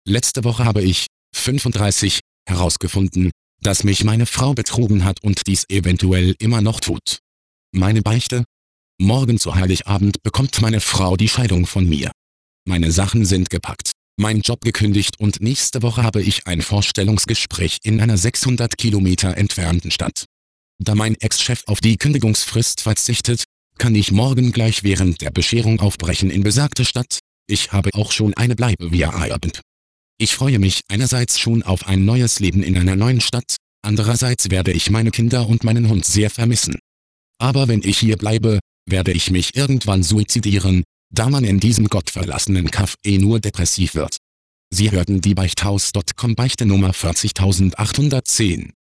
Letzte Woche habe ich, 35, herausgefunden, dass mich meine Frau betrogen hat und dies eventuell immer noch tut. Meine Beichte? Morgen zu Heiligabend bekommt meine Frau die Scheidung von mir. Meine Sachen sind gepackt, mein Job gekündigt und nächste Woche habe ich ein Vorstellungsgespräch in einer 600 Kilometer entfernten Stadt. Da mein Ex-Chef auf die Kündigungsfrist verzichtet, kann ich morgen gleich während der Bescherung aufbrechen in besagte Stadt. Ich habe auch schon eine Bleibe via Airbnb. Ich freue mich einerseits schon auf ein neues Leben in einer neuen Stadt, andererseits werde ich meine Kinder und meinen Hund sehr vermissen. Aber wenn ich hier bleibe, werde ich mich irgendwann suizidieren, da man in diesem gottverlassenen Kaff nur depressiv wird. Sie hörten die Beichthaus.com Beichte Nummer 40810.